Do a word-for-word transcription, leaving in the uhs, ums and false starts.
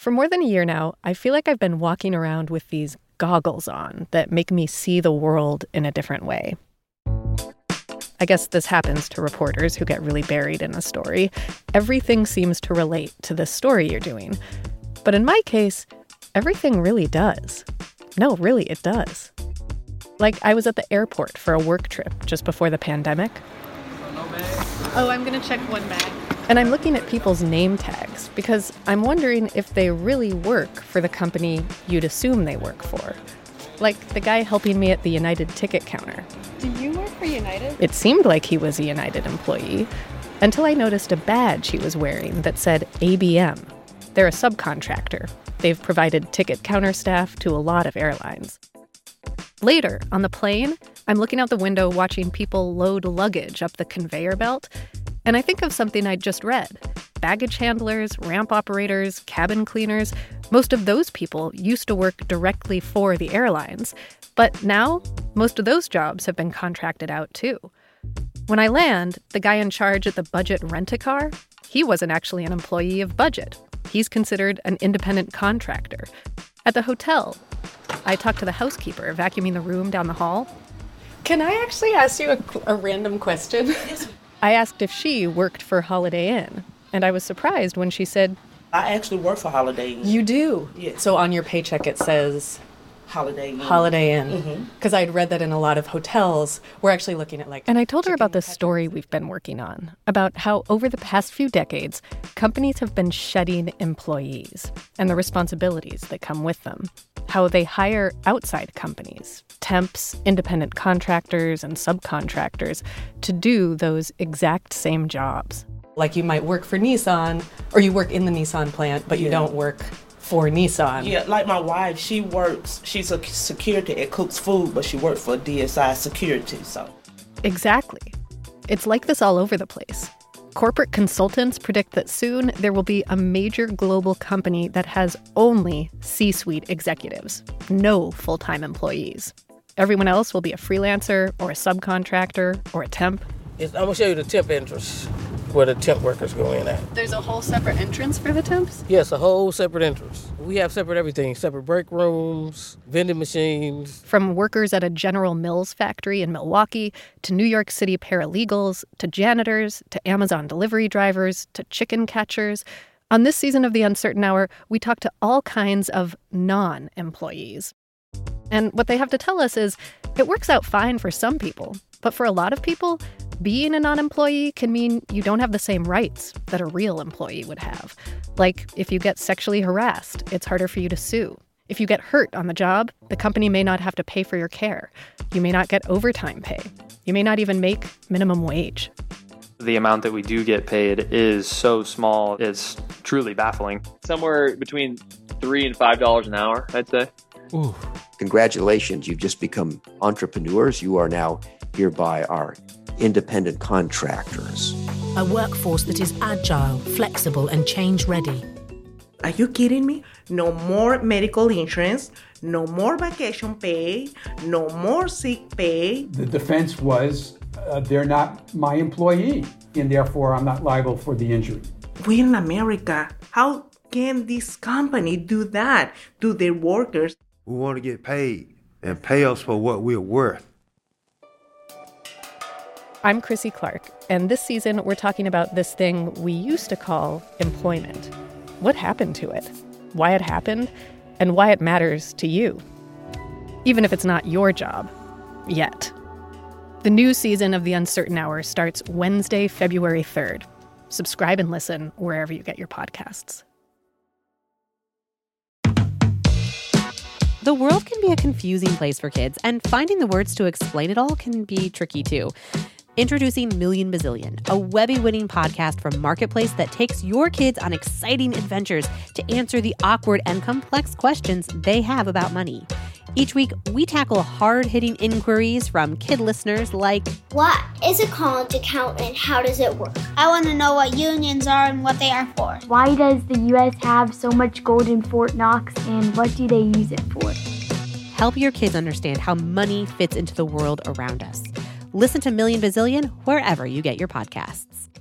For more than a year now, I feel like I've been walking around with these goggles on that make me see the world in a different way. I guess this happens to reporters who get really buried in a story. Everything seems to relate to the story you're doing. But in my case, everything really does. No, really, it does. Like, I was at the airport for a work trip just before the pandemic. Oh, I'm going to check one bag. And I'm looking at people's name tags because I'm wondering if they really work for the company you'd assume they work for. Like the guy helping me at the United ticket counter. Do you work for United? It seemed like he was a United employee until I noticed a badge he was wearing that said A B M. They're a subcontractor. They've provided ticket counter staff to a lot of airlines. Later, on the plane, I'm looking out the window watching people load luggage up the conveyor belt, and I think of something I'd just read. Baggage handlers, ramp operators, cabin cleaners, most of those people used to work directly for the airlines. But now, most of those jobs have been contracted out too. When I land, the guy in charge at the Budget Rent-A-Car, he wasn't actually an employee of Budget. He's considered an independent contractor. At the hotel, I talked to the housekeeper vacuuming the room down the hall. Can I actually ask you a, a random question? Yes. I asked if she worked for Holiday Inn, and I was surprised when she said, I actually work for Holiday Inn. You do? Yeah. So on your paycheck it says Holiday Inn. Holiday Inn. Because mm-hmm. I'd read that in a lot of hotels, we're actually looking at like... And I told her about the story we've been working on, about how over the past few decades, companies have been shedding employees and the responsibilities that come with them. How they hire outside companies, temps, independent contractors, and subcontractors to do those exact same jobs. Like you might work for Nissan, or you work in the Nissan plant, but you yeah. don't work for Nissan. Yeah, like my wife, she works, she's a security at Cook's Food, but she works for D S I Security, so. Exactly. It's like this all over the place. Corporate consultants predict that soon there will be a major global company that has only C-suite executives, no full-time employees. Everyone else will be a freelancer or a subcontractor or a temp. It's, I'm going to show you the temp entrance where the temp workers go in at. There's a whole separate entrance for the temps? Yes, a whole separate entrance. We have separate everything, separate break rooms, vending machines. From workers at a General Mills factory in Milwaukee, to New York City paralegals, to janitors, to Amazon delivery drivers, to chicken catchers. On this season of The Uncertain Hour, we talk to all kinds of non-employees. And what they have to tell us is, it works out fine for some people, but for a lot of people, being a non-employee can mean you don't have the same rights that a real employee would have. Like, if you get sexually harassed, it's harder for you to sue. If you get hurt on the job, the company may not have to pay for your care. You may not get overtime pay. You may not even make minimum wage. The amount that we do get paid is so small, it's truly baffling. Somewhere between three and five dollars an hour, I'd say. Ooh. Congratulations, you've just become entrepreneurs. You are now hereby our independent contractors. A workforce that is agile, flexible, and change-ready. Are you kidding me? No more medical insurance, no more vacation pay, no more sick pay. The defense was, uh, they're not my employee, and therefore I'm not liable for the injury. We're in America. How can this company do that to their workers? We want to get paid and pay us for what we're worth. I'm Krissy Clark, and this season we're talking about this thing we used to call employment. What happened to it? Why it happened? And why it matters to you. Even if it's not your job. Yet. The new season of The Uncertain Hour starts Wednesday, February third. Subscribe and listen wherever you get your podcasts. The world can be a confusing place for kids, and finding the words to explain it all can be tricky too. Introducing Million Bazillion, a Webby-winning podcast from Marketplace that takes your kids on exciting adventures to answer the awkward and complex questions they have about money. Each week, we tackle hard-hitting inquiries from kid listeners like, what is a college account and how does it work? I want to know what unions are and what they are for. Why does the U S have so much gold in Fort Knox and what do they use it for? Help your kids understand how money fits into the world around us. Listen to Million Bazillion wherever you get your podcasts.